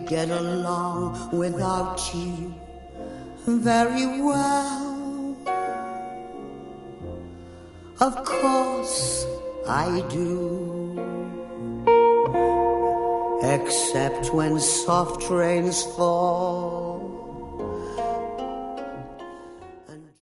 get along without you very well. Of course I do, except when soft rains fall